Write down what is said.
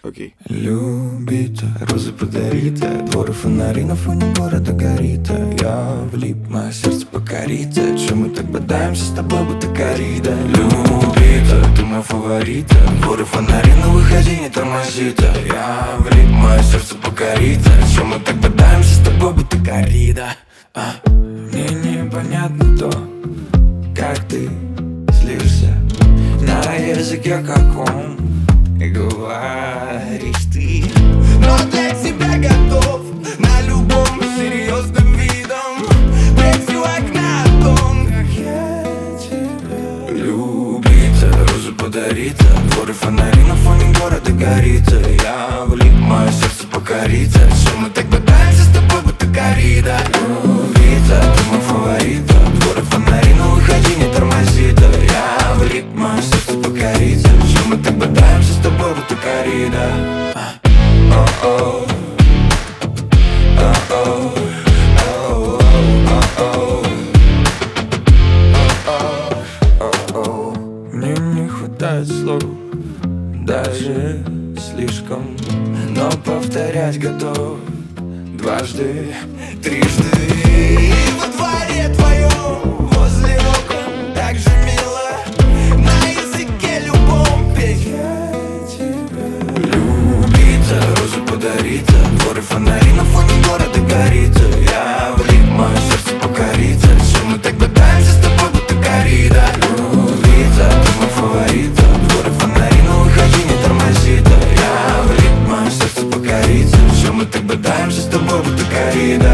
Окей. Любите, розы подарите, дворы фонари на фоне города горит. Я влип, мое сердце покорит. Чем мы так бодаемся с тобой, будто коррида. Любите, ты моя фаворита, дворы фонари, но выходи, не тормозит. Я влип, мое сердце покорит. Чем мы так бодаемся с тобой, будто коррида. Мне непонятно то, как ты злишься на языке каком и говоришь ты, но для тебя готов на любом серьезным видом прийти у окна о том, как я тебя любить. Розы подарит, дворы фонари на фоне города горит. Я влип, мое сердце покорит. Все мы так бодаемся с тобой, будто коррида. Любить, ты мой фаворит, дворы фонари, но выходи, не тормозит. Я влип, мое сердце покорит. Все мы так бодаемся с тобой, будто коррида. О-о. О-о. О-о. Мне не хватает слов, даже слишком, но повторять готов дважды, трижды. И во дворе твоем, возле окон, так же мило на языке любом петь. Я тебя любить, розы подарит, дворы фонари на фоне города горит. Я влип, мое сердце покорит. Все мы так бодаемся с тобой, будто коррида. Любить, ты мой фаворит, дворы фонари, но выходи, не тормозит. Я влип, мое сердце покорит. Все мы так бодаемся с тобой, будто коррида.